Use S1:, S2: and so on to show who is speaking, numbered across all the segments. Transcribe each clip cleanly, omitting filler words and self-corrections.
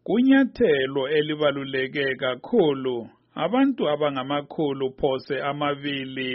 S1: Kunyathelo elibaluleke kakhulu, abantu abangamakhulu phose amabili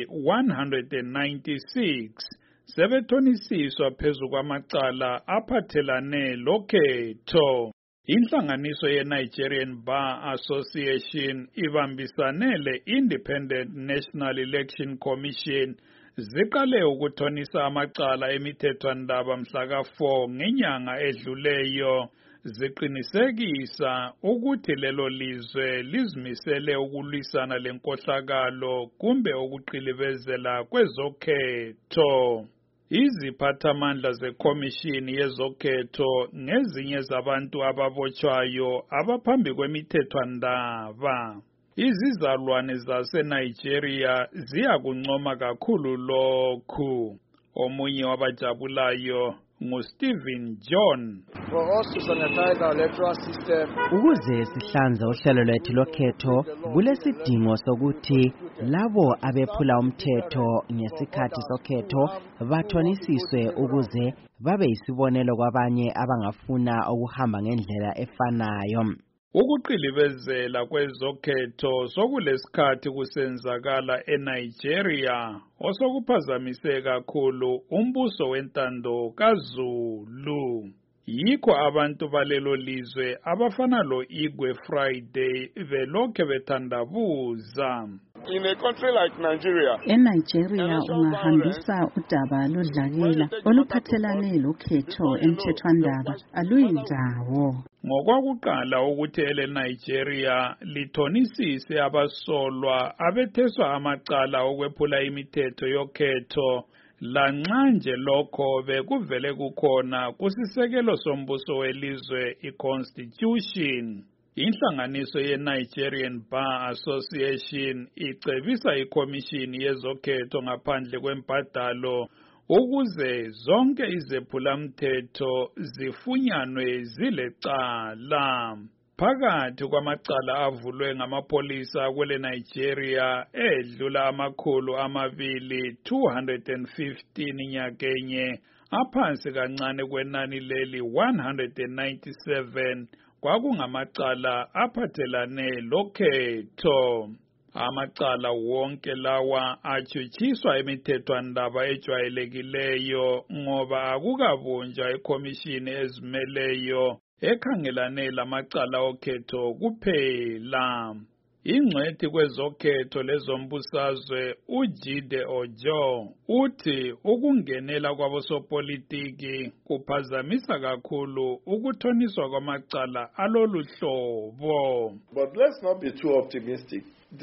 S1: 196 sebethonisiswa phezu kwamacala aphathelane lokhetho. Inhlanganiso ye-Nigerian Bar Association ibambisane le-Independent National Election Commission ziqale ukuthonisa amacala emithethwandaba mhla ka-4 ngenyanga edluleyo, ziqinisekisa ukuthi lelo lizwe lizimisele ukulwisana lenkohlakalo kumbe ukuqilibezela kwezokhetho. Iziphathamandla zekhomishini yezokhetho ngezinye zabantu ababotshwayo abaphambi kwemithethwandaba. Izizalwane zaseNigeria ziyakuncoma kakhulu lokhu. Omunye wabajabulayo nguStephen John.
S2: Ukuze sihlanze uhlelo lwethu lokhetho, kulesidingo sokuthi labo abephula umthetho ngesikhathi sokhetho bathonisiswe ukuze babe yisibonelo kwabanye abangafuna ukuhamba ngendlela efanayo.
S1: Ukuqilibezela kwezokhetho sokulesikhathi kusenzakala eNigeria osokuphazamise kakhulu umbuso wentando kaZulu. Yikho abantu balelo lizwe abafana lo-Igwe Friday belokhe bethandabuza.
S3: In a country like Nigeria,
S4: eNigeria ungahambisa udaba lodlakela oluphathelane lokhetho emthethwandaba aluyindawo.
S1: Ngokwakuqala ukuthi eleNigeria lithonisise abasolwa abetheswa amacala okwephula imithetho yokhetho, lanxa nje lokho bekuvele kukhona kusisekelo sombuso welizwe i-Constitution. Inhlanganiso ye-Nigerian Bar Association icebisa ikhomishini yezokhetho ngaphandle kwembadalo ukuze zonke izephulamthetho zifunyanwe zilecala. Phakathi kwamacala avulwe ngamapolisa kwele Nigeria edlula amakhulu amabili 215 nyakenye, aphansi kancane kwenani leli 197 kwakungamacala aphathelane lokhetho. Amacala wonke lawa achuchiswa imithethwandaba ejwayelekileyo ngoba akukabunjwa ikhomishini ezimeleyo ekhangelane lamacala okhetho kuphela. Ingcwethi kwezokhetho lezombusazwe uJide Ojo uthi ukungenela kwabosopolitiki kuphazamisa kakhulu ukuthoniswa kwamacala alolu hlobo.
S3: But let's not be too optimistic.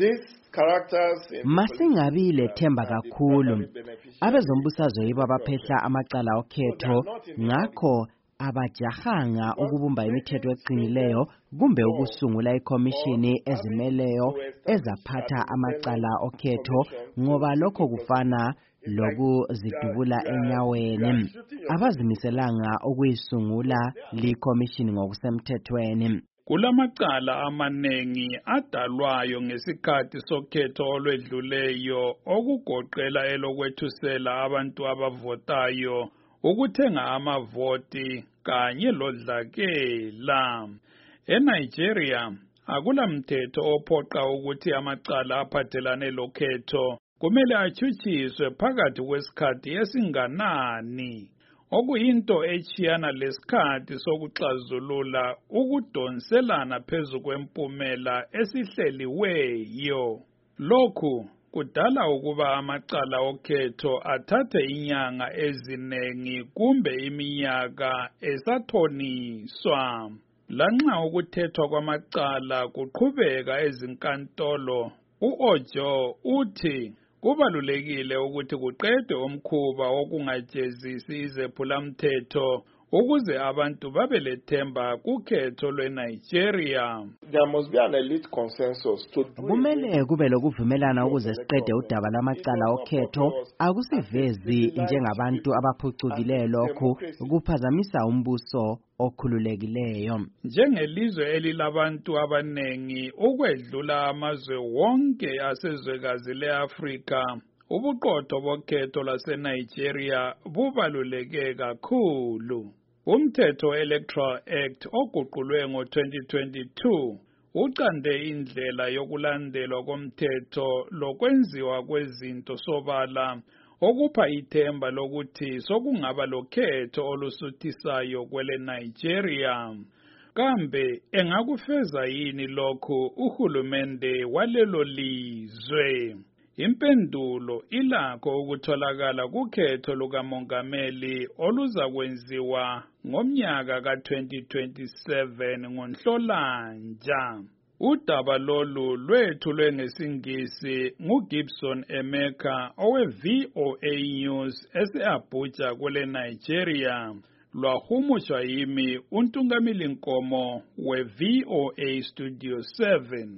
S2: Masingabi lethemba kakhulu. Abezombusazwe yibo abaphehla amacala okhetho, ngakho abajahanga ukubumba imithetho eqinileyo kumbe ukusungula ikhomishini ezimeleyo ezaphatha amacala okhetho, ngoba lokho kufana lokuzidubula enyaweni. Abazimiselanga ukuyisungula likhomishini ngokusemthethweni.
S1: Kulamacala amanengi adalwayo ngesikhathi sokhetho olwedluleyo okugoqela elokwethusela abantu abavotayo, ukuthenga amavoti kanye lodlakela. ENigeria akulamthetho ophoqa ukuthi amacala aphathelane lokhetho kumele achuchiswe phakathi kwesikhathi esinganani, okuyinto echiyana lesikhathi sokuxazulula ukudonselana phezu kwempumela esihleliweyo. Lokhu kudala ukuba amacala okhetho athathe inyanga ezinengi kumbe iminyaka esathoniswa. Lanxa ukuthethwa kwamacala kuqhubeka ezinkantolo, u-Ojo uthi kubalulekile ukuthi kuqedwe umkhuba wokungajezisi izephulamthetho ukuze abantu babe lethemba kukhetho lweNigeria.
S3: There must be an elite consensus to
S2: kumele kube lokuvumelana ukuze siqede udaba lamacala okhetho. Akusivezi njengabantu abaphucukileyo lokhu kuphazamisa umbuso okhululekileyo.
S1: Njengelizwe elilabantu abanengi ukwedlula amazwe wonke asezwekazi leAfrika, ubuqotho bokhetho lwaseNigeria bubaluleke kakhulu. Umthetho Electoral Act oguqulwe ngo-2022 ucande indlela yokulandelwa komthetho lokwenziwa kwezinto sobala okupha ithemba lokuthi sokungaba lokhetho olusuthisayo kwele Nigeria. Kambe engakufeza yini lokhu uhulumende walelo lizwe? Impendulo ilakho ukutholakala kukhetho lukamongameli oluzakwenziwa ngomnyaka ka-2027 ngoNhlolanja. Udaba lolu lwethulwe ngesingisi nguGibson Emeka owe-VOA News ese-Abuja kwele Nigeria. Lwahumushwa yimi uNtungamili Nkomo we-VOA Studio 7.